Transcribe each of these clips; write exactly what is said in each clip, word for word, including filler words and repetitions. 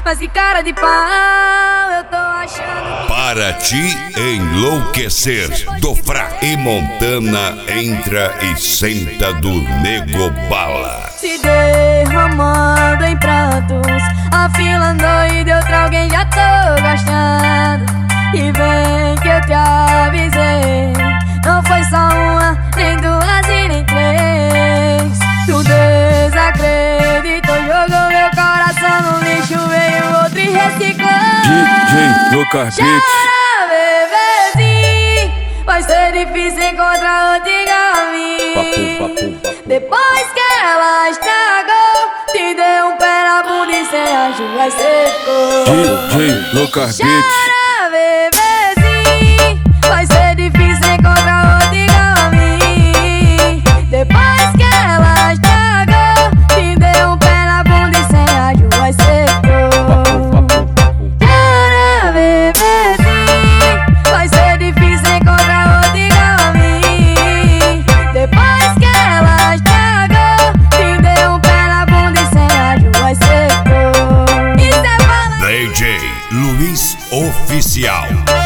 mas que cara de pau, eu tô achando que... Para te enlouquecer, do Fra e Montana entra e senta do Nego Bala. Se derramando em pratos, afilando e deu pra alguém, já tô gostando. E vem que eu te avisei, não foi só uma, nem duas e nem três. Tu desacreditou, jogou meu coração no lixo, veio outro e reciclou. D J Lucas Beats. Chora, bebezinho, vai ser difícil encontrar outro igual a mim. Papo, papo, papo. Depois que ela estragou, te deu um pé na bunda e sem ajuda secou. D J Lucas Beats. Chora, bebezinho, vai ser difícil encontrar outro igual a mim. Depois que ela estragou, te deu um pé na bunda e sem ajuda secou. Chora, bebezinho, vai ser difícil encontrar outro igual a mim. Depois que ela estragou, te deu um pé na bunda e sem ajuda secou. E cê fala... D J Luiz Oficial.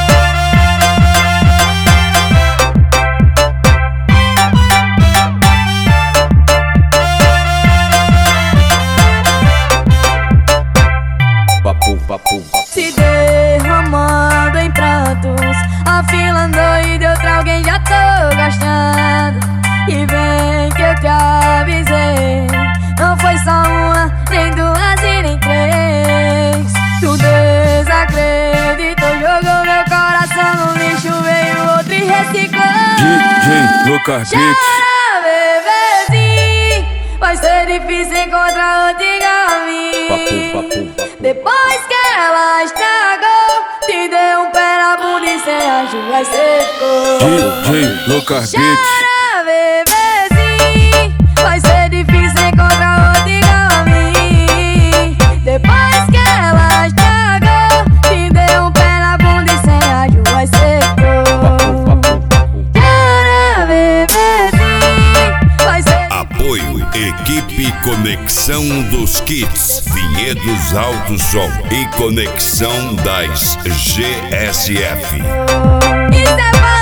Papo, papo. Se derramando em pratos, afilando e deu pra alguém, já tô gostando. E vem que eu te avisei, não foi só uma, nem duas e nem três. Tu desacreditou, jogou meu coração no lixo, veio outro e reciclou. D J Lucas Beats. Chora, bebezinho, vai ser difícil encontrar outro igual a mim. Papo, papo, papo. Depois que ela estragou, te deu um pé na bunda e sem ajuda secou. D J Lucas Beats. Chora, bebezinho, vai ser difícil encontrar outro igual a mim. Depois que ela estragou, te deu um pé na bunda e sem ajuda secou. Chora, bebezinho, vai ser... Apoio Equipe Conexão dos Kits, Vinhedos Alto Som e Conexão das G S F. E cê fala...